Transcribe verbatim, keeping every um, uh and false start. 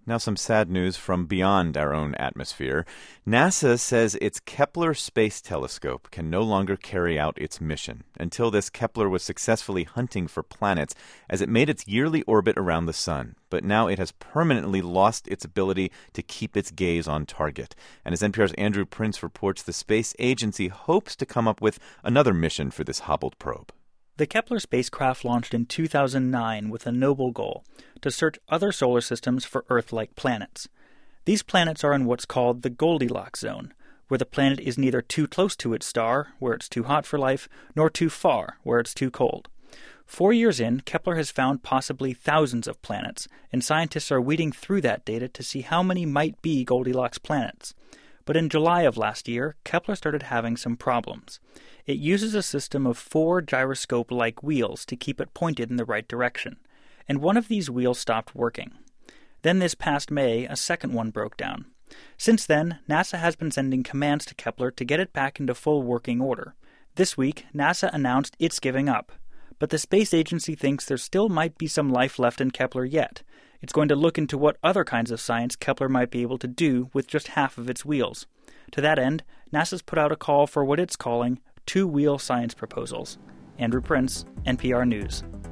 Now some sad news from beyond our own atmosphere. NASA says its Kepler Space Telescope can no longer carry out its mission. Until this, Kepler was successfully hunting for planets as it made its yearly orbit around the sun. But now it has permanently lost its ability to keep its gaze on target. And as N P R's Andrew Prince reports, the space agency hopes to come up with another mission for this hobbled probe. The Kepler spacecraft launched in two thousand nine with a noble goal: to search other solar systems for Earth-like planets. These planets are in what's called the Goldilocks zone, where the planet is neither too close to its star, where it's too hot for life, nor too far, where it's too cold. Four years in, Kepler has found possibly thousands of planets, and scientists are weeding through that data to see how many might be Goldilocks planets. But in July of last year, Kepler started having some problems. It uses a system of four gyroscope-like wheels to keep it pointed in the right direction, and one of these wheels stopped working. Then this past May, a second one broke down. Since then, NASA has been sending commands to Kepler to get it back into full working order. This week, NASA announced it's giving up, but the space agency thinks there still might be some life left in Kepler yet. It's going to look into what other kinds of science Kepler might be able to do with just half of its wheels. To that end, NASA's put out a call for what it's calling two-wheel science proposals. Andrew Prince, N P R News.